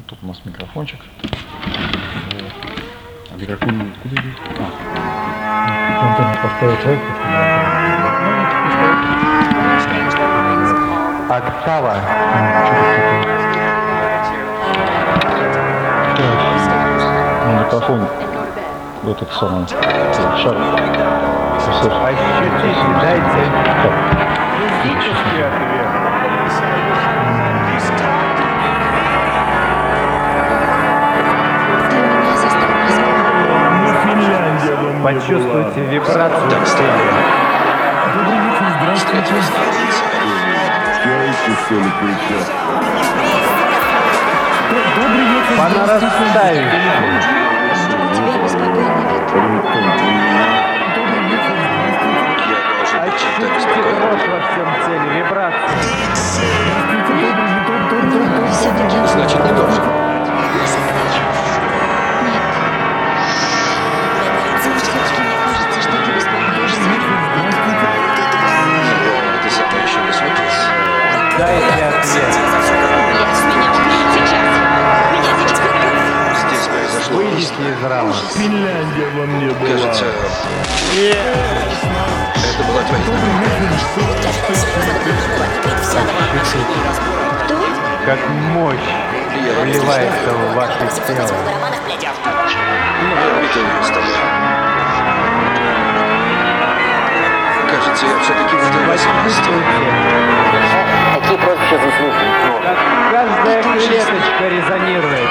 Тут у нас микрофончик. Вот. А микрофон куда идет? Антенну поставить лайк. Октава. Микрофон этот самый шар. Ощутите, дайте. Физический ответ. Почувствуйте вибрацию в теле. По нарастающей. Ощутите дрожь во всем теле, вибрацию. Значит, не должен. Это сама еще не случилось. Дайте ответ. Здесь произошло Выйдите из рамы. Финляндия во мне была. Кажется, это была твоя Как мощь вливается в ваше тело. Я видел ее с тобой. Кажется, я все-таки видел возможности. Как каждая клеточка резонирует.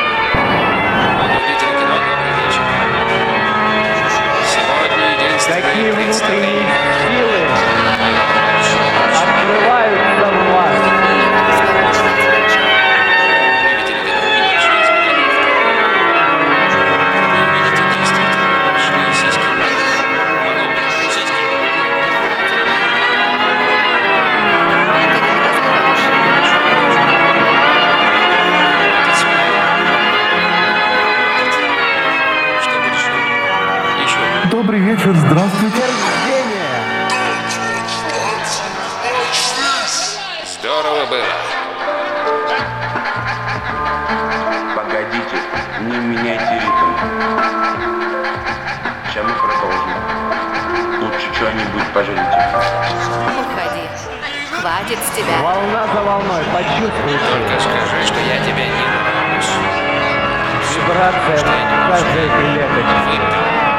Какие внутренние силы открываются в вас. Добрый вечер, здравствуйте. Здорово было. Погодите, не меняйте ритм. Сейчас мы продолжим. Лучше что-нибудь пожрите. Уходи. Хватит с тебя. Волна за волной, почувствуйте. Только скажи, что я тебе не нравлюсь. Вибрация в каждой клеточке. Выпей.